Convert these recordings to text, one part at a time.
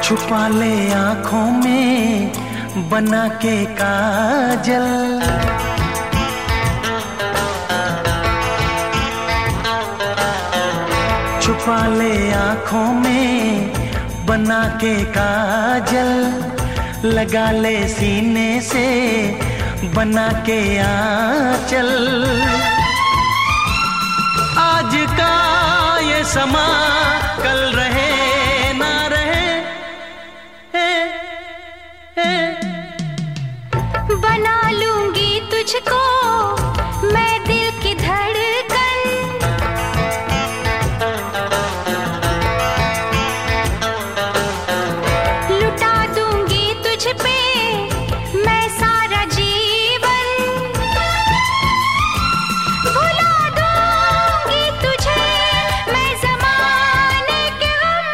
छुपा ले आँखों में बना के काजल, छुपा ले आँखों में बना के काजल, लगा ले सीने से बना के आँचल। आज का ये समा कल रहे ना रहे, बना लूंगी तुझको मैं दिल की धड़कन, लुटा दूंगी तुझ पे मैं सारा जीवन, भुला दूंगी तुझे मैं ज़माने के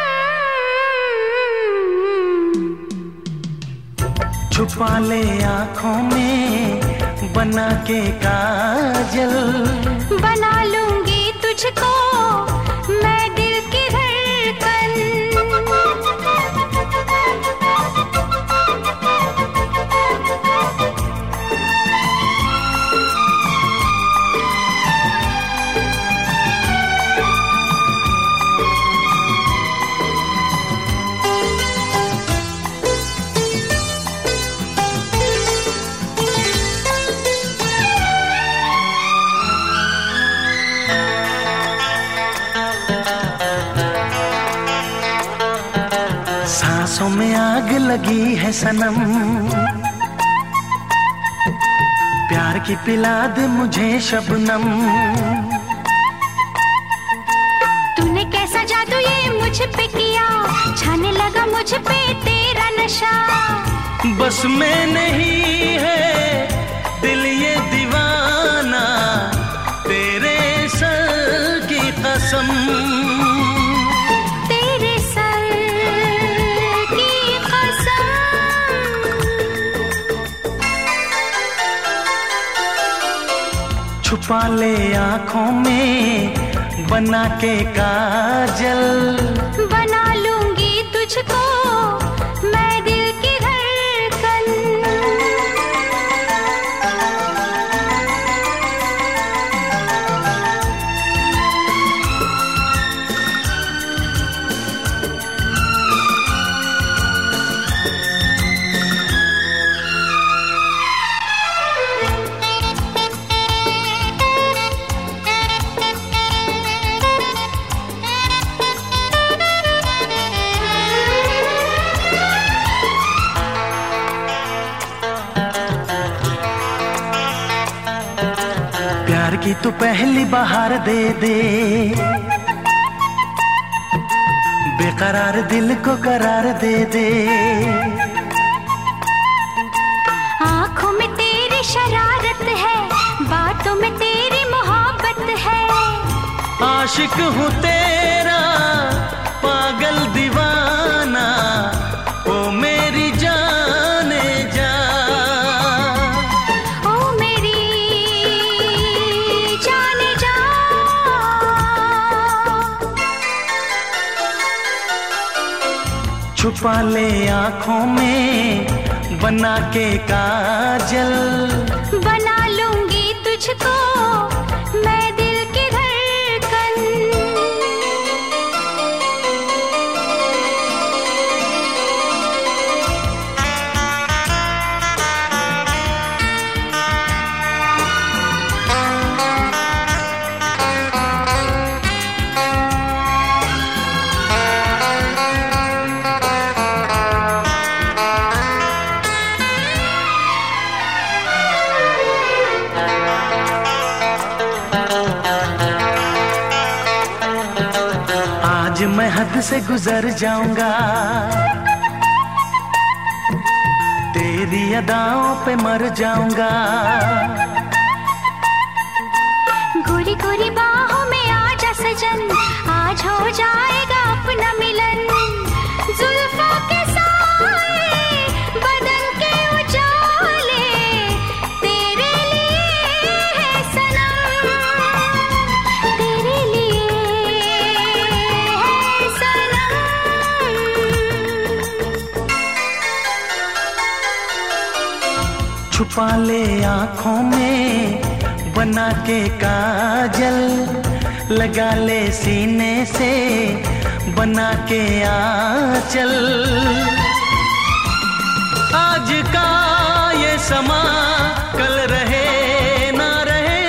गम। छुपा ले आँखों में बना के काजल, बना लूंगी तुझको मैं दिल की धड़कन। सांसों में आग लगी है सनम, प्यार की पिला दे मुझे शबनम। तूने कैसा जादू ये मुझ पे किया, छाने लगा मुझ पे तेरा नशा। बस में नहीं है दिल ये दीवाना, तेरे सर की कसम, तेरे सर की कसम। छुपा ले आँखों में बना के काजल, बना लूंगी तुझको मैं दिल की धड़कन। प्यार की तू पहली बहार दे दे, बेकरार दिल को करार दे दे। आँखों में तेरी शरारत है, बातों में तेरी मोहब्बत है। आशिक हूँ तेरा पागल दीवाना, ओ मेरी जाने जा, ओ मेरी जाने जा। छुपा ले आँखों में बना के काजल, बना लूंगी तुझको मैं दिल की धड़कन। आज मैं हद से गुजर जाऊंगा, तेरी अदाओं पे मर जाऊंगा। गोरी गोरी बाहों में आजा सजन, आज हो जाएगा अपना मिलन। जुल्फों के साए बदन के उजाले तेरे लिए है सनम, तेरे लिए है सनम। छुपा ले आँखों में बना के काजल, लगा ले सीने से बना के आंचल। आज का ये समा कल रहे ना रहे,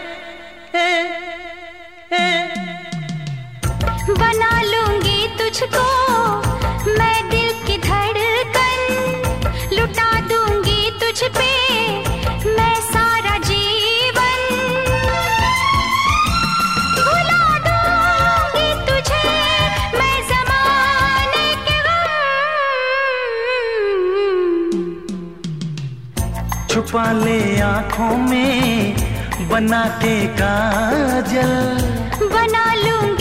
बना लूंगी तुझको मैं दिल की धड़कन, लुटा दूंगी तुझ पे मैं सारा जीवन, भुला दूंगी तुझे मैं ज़माने के गम। छुपा ले आँखों में बना के काजल, बना लूंगी